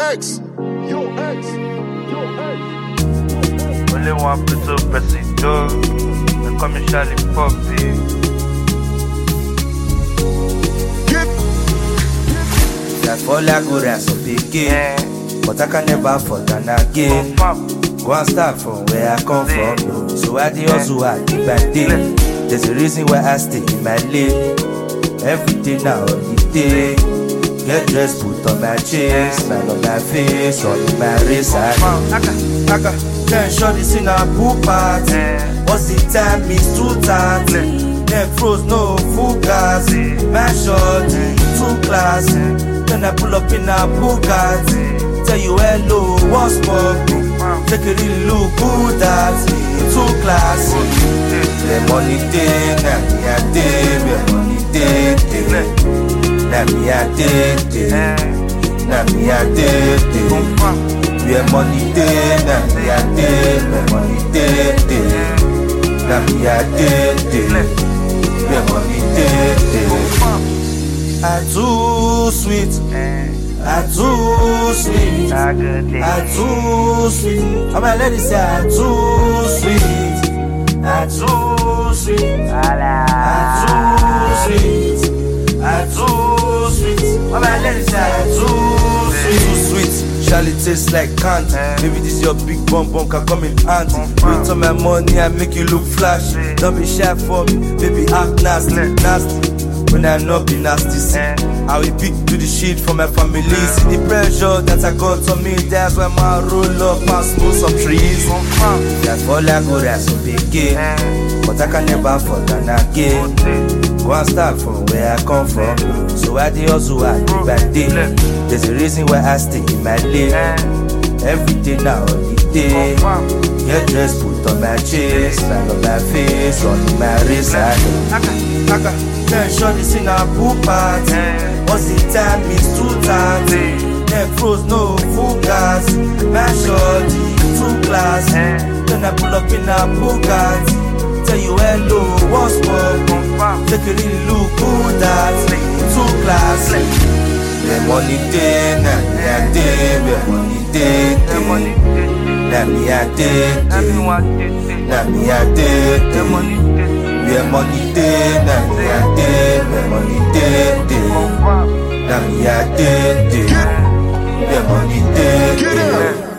ex. Only one plutôt président, mais comme Charlie Poppy. That fall like good as a big but I can never fall down again. Go and start from where I come from. So I dey hustle, I day by day. There's a reason why I stay in my lane. Every day now on the day. Get dressed, put on my chains, smile on my face, on my wrist. I can't show this in a pool party. What's the time? It's 2:30. Neck froze, no full gas. My shorty, too classy. Then I pull up in a Bugatti. Tell you hello, what's poppin'? Take a really look good at me. Too classy. The money day, now me a day. The money day, now me a day. Now me a day. The money day, now me a day. The money day, now me a day. The money day. I too sweet, I too sweet, I too sweet. All my ladies say I too sweet, I too sweet, I too sweet, I too sweet. All my ladies say I too sweet. Charlie tastes like candy. Maybe this your big bum can come in handy. Wait on my money and make you look flashy. Don't be shy for me, baby act nasty. When I not be nasty, see I will pick to the shit for my family. See the pressure that I got on me. That's why my roll up and smoke some trees. That's fall like good as a big game, but I can never fall down again. Go and start from where I come from. So I dey hustle, I day by day. There's a reason why I stay in my lane. Every day now on the day. Get dressed, put on my chains, smile on my face, on my wrist. Can't show this in a pool party. What's the time? It's 2:30. Neck froze, no full gas. My shorty, too classy. Then I pull up in a Bugatti. Tell you hello, what's up? Take a really look good at me. Too classy. The money day, now me a day. The money day, now me a day. Now me a day. The money day, now me a day. The money day, now me a day. The money day.